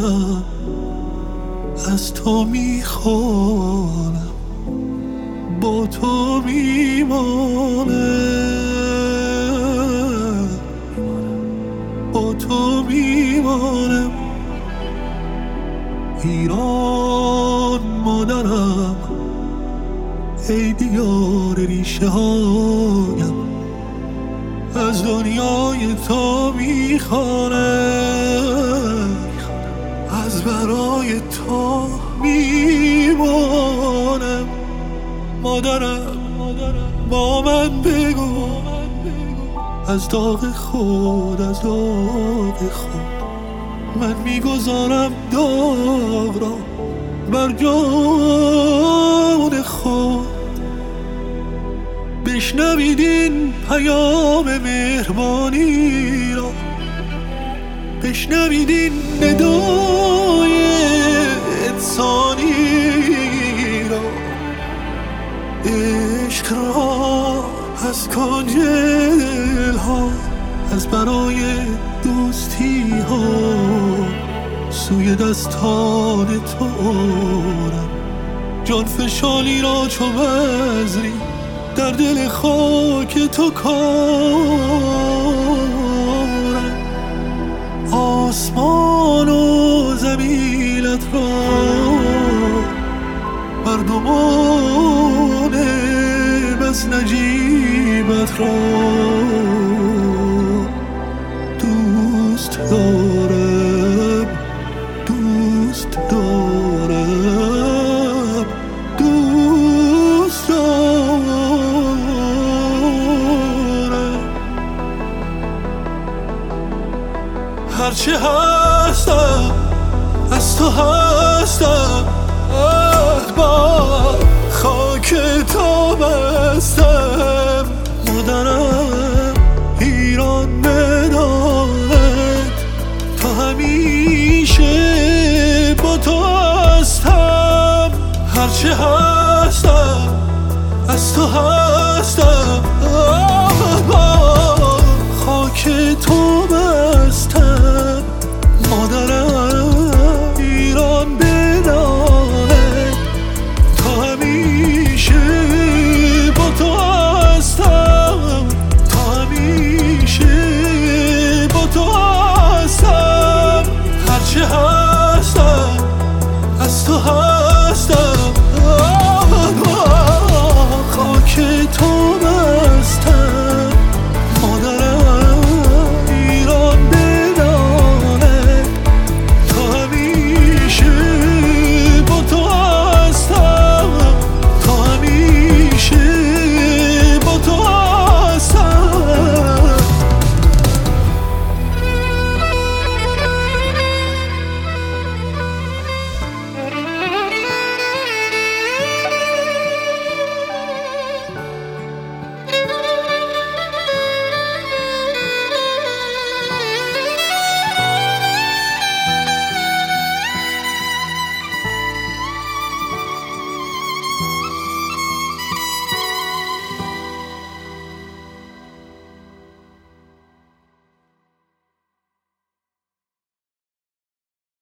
دلم از تو میخوانم، با تو میمانم، با تو میمانم. ایران مادرم، ای دیار ریشه هایم، از دنیای تو میخوانم، از برای تو میمانم. مادرم با من بگو، از داغ خود، از داغ خود من میگذارم داغ را بر جان خود. بشنوید این پیام مهربانی را، بشنوید این ندای انسانی را. عشق را از کنج دلها، از برای دوستی ها سوی دستان تو آرم. جان فشانی را چو بذری در دل خاک تو کارم. آسمان و زمینت را، مردمان بس نجیبت را دوست دارم، دوست دارم، دوست دارم. هرچه هستم از تو هستم، با خاک تو بستم. مادرم ایران بداند تا همیشه با تو هستم. هرچه هستم از تو هستم،